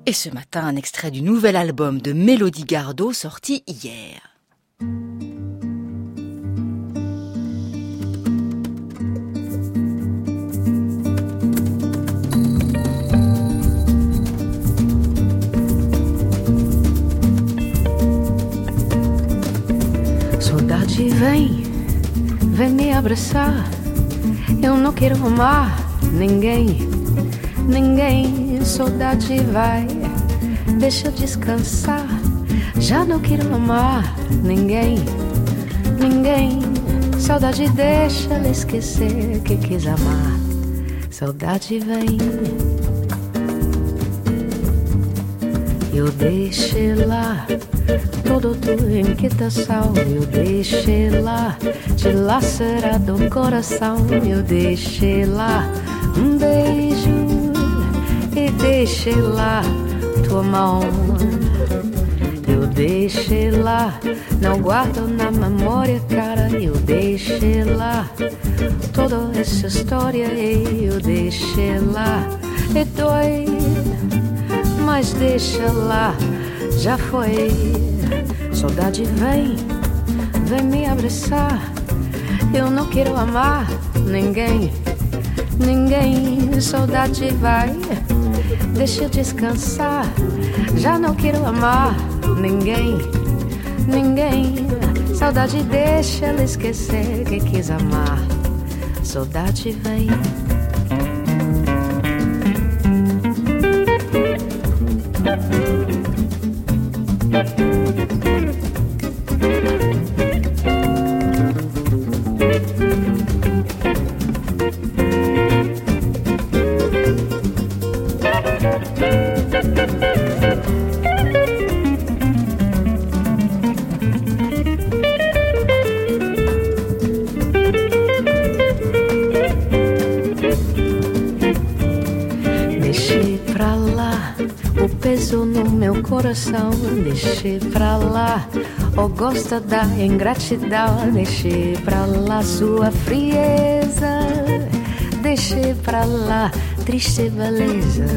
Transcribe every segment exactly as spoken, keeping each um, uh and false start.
Et ce matin, un extrait du nouvel album de Mélodie Gardot sorti hier. Saudade vem, vem me abraçar. Eu não quero amar ninguém, ninguém. Saudade vai, deixa eu descansar. Já não quero amar ninguém, ninguém. Saudade deixa ela esquecer que quis amar. Saudade vem, eu deixei lá toda tua inquietação. Eu deixei lá dilacerado o coração. Eu deixei lá um beijo e deixei lá tua mão. Eu deixei lá, não guardo na memória, cara. Eu deixei lá toda essa história. Eu deixei lá e dói, mas deixa lá, já foi. Saudade vem, vem me abraçar. Eu não quero amar ninguém, ninguém. Saudade vai, deixa eu descansar. Já não quero amar ninguém, ninguém. Saudade deixa ela esquecer que quis amar. Saudade vem. Deixei pra lá o peso no meu coração. Deixei pra lá o gosto da ingratidão. Deixei pra lá sua frieza. Deixei pra lá triste beleza.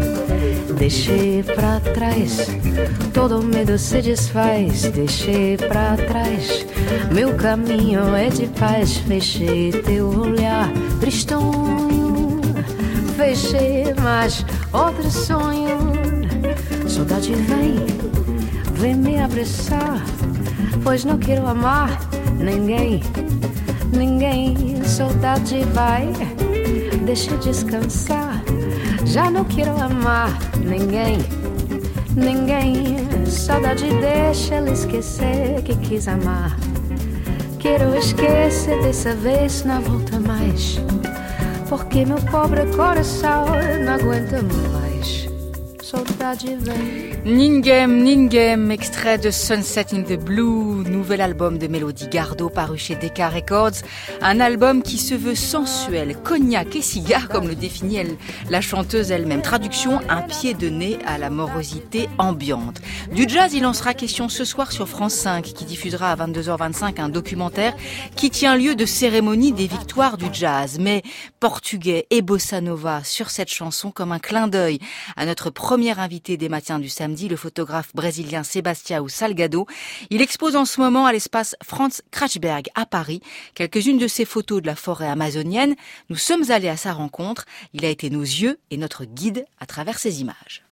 Deixei pra trás, todo medo se desfaz. Deixei pra trás, meu caminho é de paz. Fechei teu olhar tristonho, fechei mais outro sonho. Saudade vem, vem me abraçar, pois não quero amar ninguém, ninguém. Saudade vai, deixa eu descansar. Já não quero amar ninguém, ninguém. Saudade deixa ela esquecer que quis amar. Quero esquecer dessa vez, não volta mais, porque meu pobre coração não aguenta mais. Saudade vem. Ningem, Ningem, extrait de Sunset in the Blue, nouvel album de Mélodie Gardot paru chez Decca Records. Un album qui se veut sensuel, cognac et cigare, comme le définit elle, la chanteuse elle-même. Traduction, un pied de nez à la morosité ambiante. Du jazz, il en sera question ce soir sur France cinq, qui diffusera à vingt-deux heures vingt-cinq un documentaire qui tient lieu de cérémonie des victoires du jazz. Mais portugais et bossa nova sur cette chanson comme un clin d'œil à notre premier invité des matins du samedi, le photographe brésilien Sebastião Salgado. Il expose en ce moment à l'espace Franz Krachberg à Paris quelques-unes de ses photos de la forêt amazonienne. Nous sommes allés à sa rencontre. Il a été nos yeux et notre guide à travers ces images.